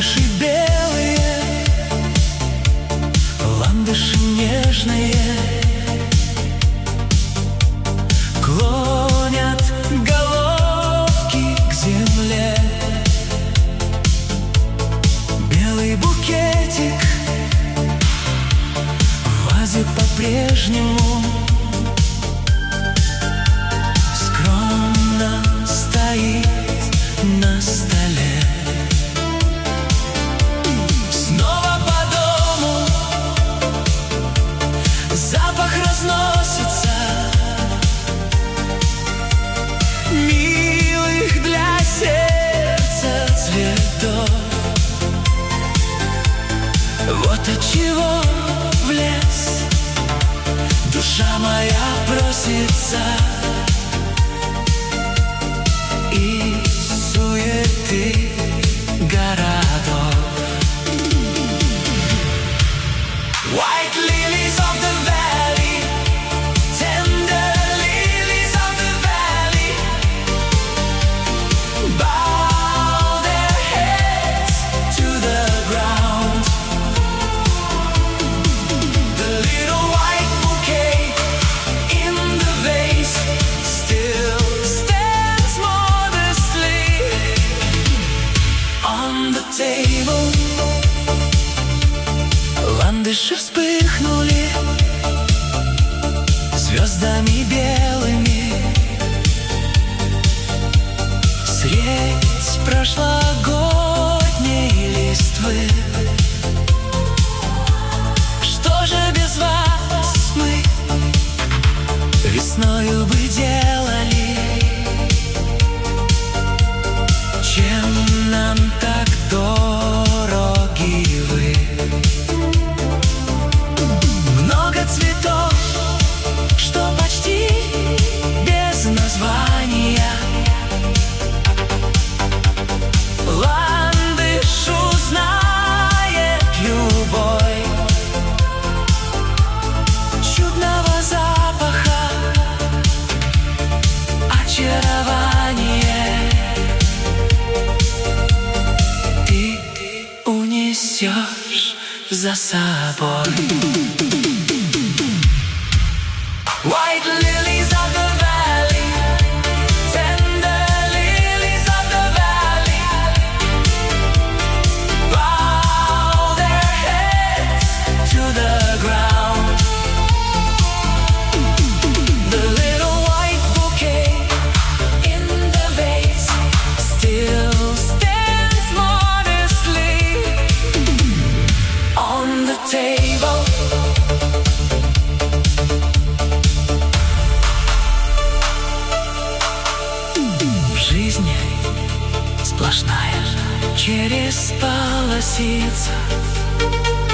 Ландыши белые, ландыши нежные, клонят головки к земле. Белый букетик в вазе по-прежнему скромно стоит на столе. Снова по дому запах разносится милых для сердца цветов. Вот отчего в лес душа моя просится из суеты городов. White lilies of the valley, tender lilies of the valley, bow their heads to the ground. The little white bouquet in the vase still stands modestly on the table. Ландыши вспыхнули звездами белыми средь прошлогодней листвы. Что же без вас мы весною бы делали? Чем нам так дороги вы? Много цветов, что почти без названия. Ландыш узнает любой чудного запаха очарование. Ты унесешь за собой. White lilies of the valley, tender lilies of the valley, bow their heads to the ground. The little white bouquet in the vase still stands modestly on the table. Жизнь сплошная через полосица.